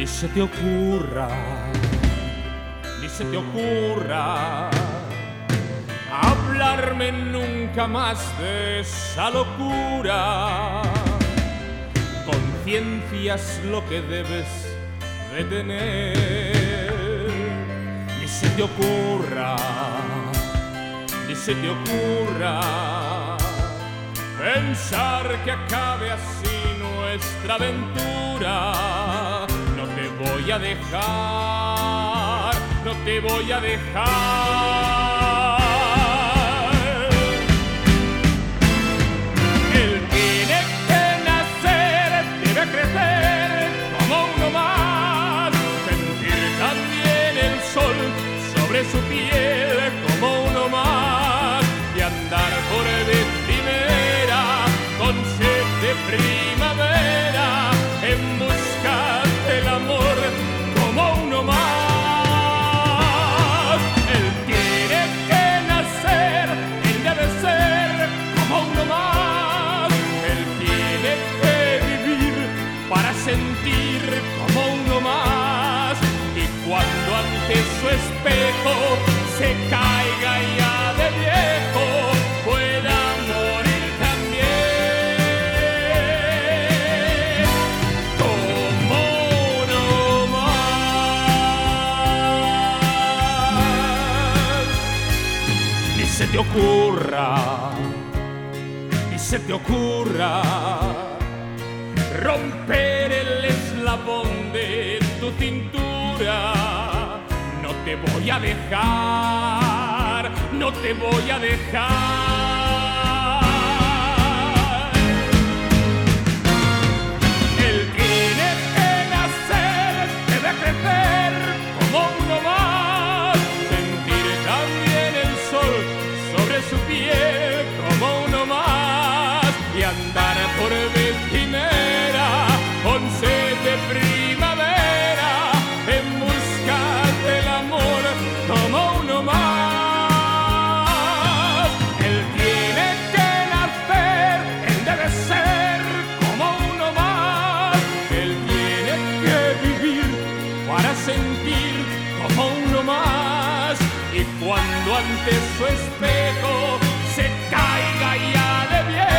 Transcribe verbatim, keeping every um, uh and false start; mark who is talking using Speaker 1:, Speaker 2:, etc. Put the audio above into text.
Speaker 1: Ni se te ocurra, ni se te ocurra hablarme nunca más de esa locura. Conciencia es lo que debes de tener. Ni se te ocurra, ni se te ocurra pensar que acabe así nuestra aventura. No te voy a dejar, no te voy a dejar. Él tiene que nacer, debe crecer como uno más, sentir también el sol sobre su piel como uno más, y andar por vez primera con sed de primavera en busca del amor como uno más. Él tiene que nacer, él debe ser como uno más. Él tiene que vivir para sentir como uno más. Y cuando ante su espejo se caiga ya de viejo, pueda morir también como uno más. Ni se te ocurra, ni se te ocurra romper el eslabón de tu cintura. No te voy a dejar, no te voy a dejar. Él tiene que nacer, debe crecer como uno más, sentir también el sol sobre su piel como uno más, y andar por vez primera con sed de primavera en busca del amor como uno más. Él tiene que nacer, él debe ser como uno más. Él tiene que vivir para sentir como uno más. Y cuando ante su espejo se caiga ya de viejo,